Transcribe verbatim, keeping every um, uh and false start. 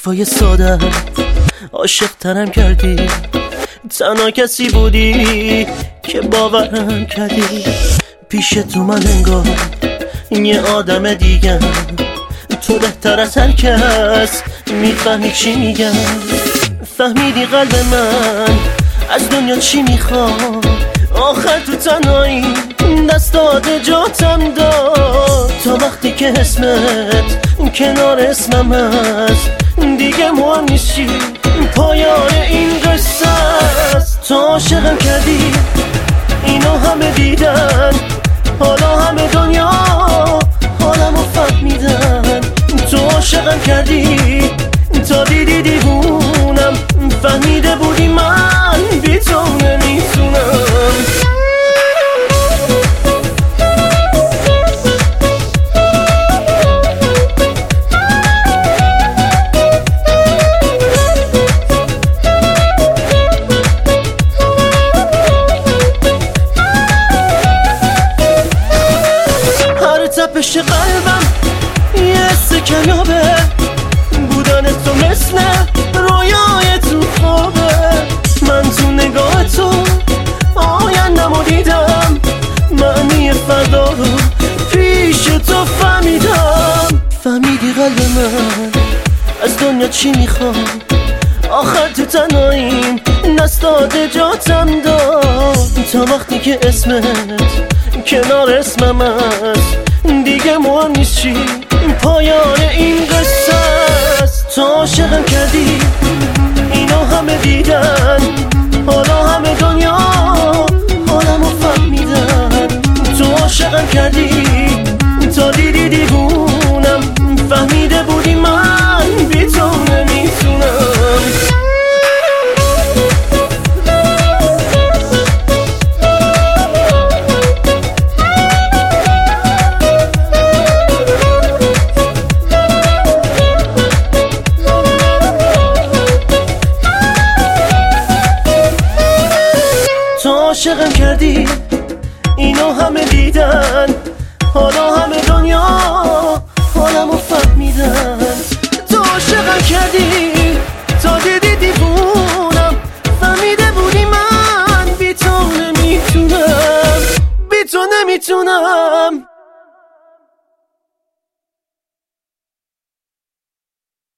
حرفای ساده عاشق ترم کردی، تنها کسی بودی که باورم کردی. پیش تو من انگار یه آدم دیگه، تو بهتر از هر کس میفهمی چی میگم. فهمیدی قلب من از دنیا چی میخواد، آخر تو تنهایی دست داده جاتم داد. تا وقتی که اسمت کنار اسمم هست دیگه مهم نیست چی، پایان این قصه است. تو عاشقم کردی اینو همه دیدن، حالا همه دنیا حالمو فهمیدن. تو عاشقم کردی تا دیدی دیوونم، فهمیده بودی من بی تو نمیتونم. هر تپش قلبم یه حس کمیابه، بودن تو مثل رویای تو خوابه. من تو نگاه تو آیندمو دیدم، معنی فردا رو پیش تو فهمیدم. فهمیدی قلب من از دنیا چی میخواد، آخر تو تنهاییم دست داده جاتم داد. تا وقتی که اسمت کنار اسمم هست دیگه مهم نیست چی، پایان این قصه است. تو عاشقم کردی اینو همه دیدن، حالا همه دنیا حالمو فهمیدن. تو عاشقم کردی